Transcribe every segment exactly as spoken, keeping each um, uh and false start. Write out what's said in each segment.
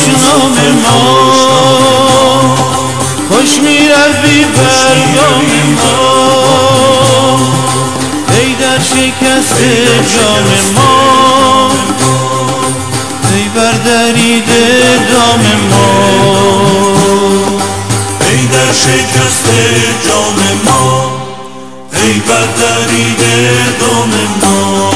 دشنام ما، خوش میروی بر گام ما، ای در شکست جام ما، ای بر دریده دام ما، ای در شکست جام ما، ای بر دریده دام ما.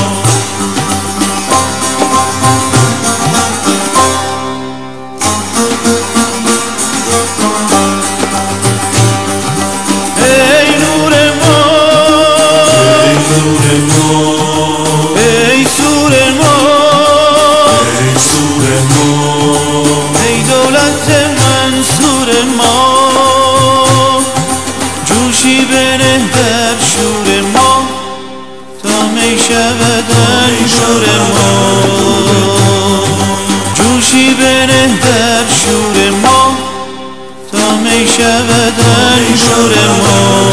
جوشی بره در شور ما تا می شود انشور ما، جوشی بره در شور ما تا می شود انشور ما.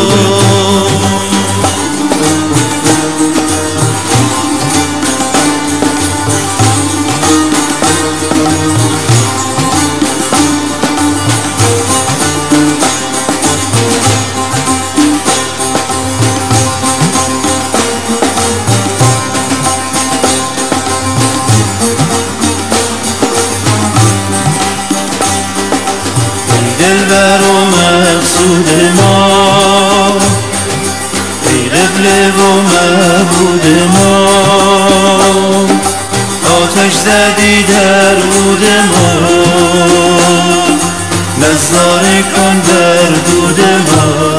دلبر و مقصود ما، ای قبله و معبود ما، آتش زدی در عود ما، نظاره کن در دود ما.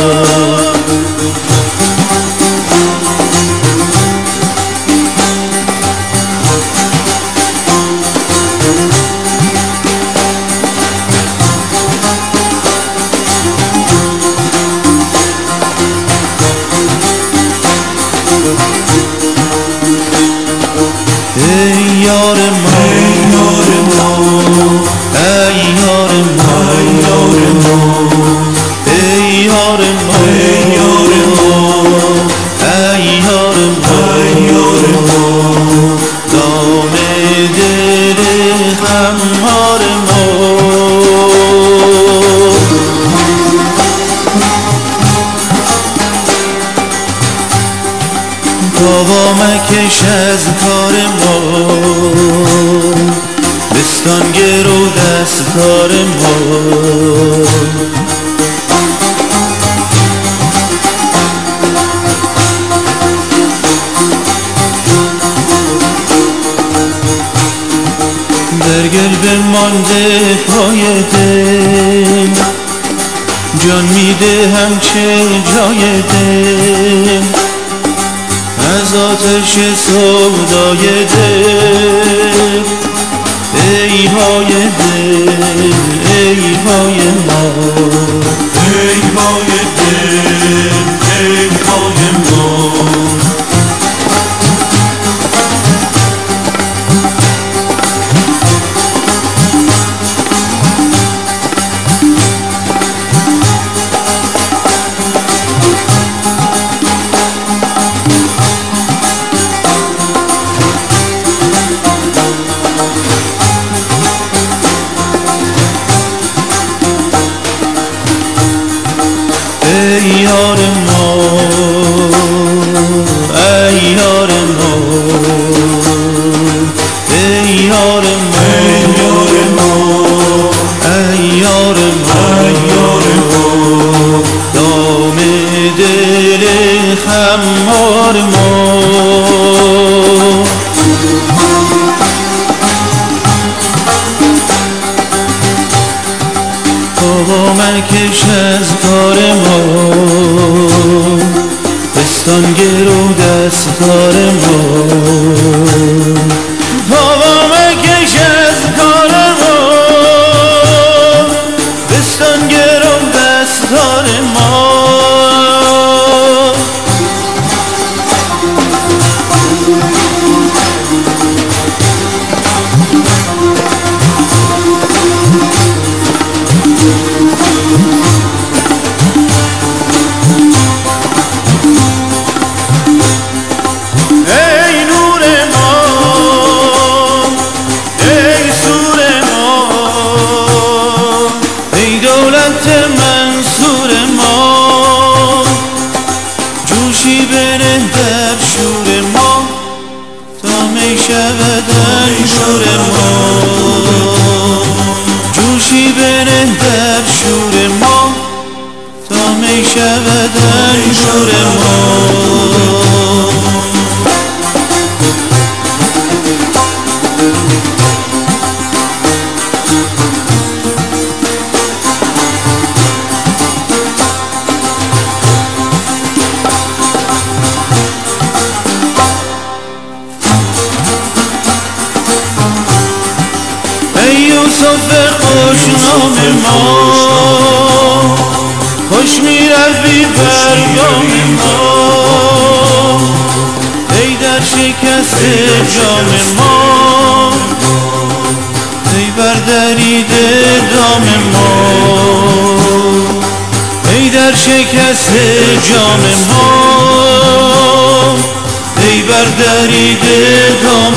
ای یار ما، ای یار ما، ای یار ما، ای یار ما، ای یار ما، دام دل خمار ما. بابا مکش از کار ما، بستان گرو دستار ما. در گل بمانده پای دل، جان میدهم چه جای دل، از آتش سودای دل. ای های دل، ای های ما، ای های دل، ای های ما. ای یار ما، ای یار ما، ای یار ما، ای یار ما، دام دل خمار ما. بابا مکش از کار ما، بستان گرو دستار ما. بابا مکش از کار ما، بستان گرو دستار ما. Hey! می شود انگور ما جوشی بنه در شور ما تا می شود انگور ما ای یوسف خوشنام ما خوش می روی برگام ما ای در شکست جام ما ای بردریده دام ما ای در شکست جام ما ای بردریده دام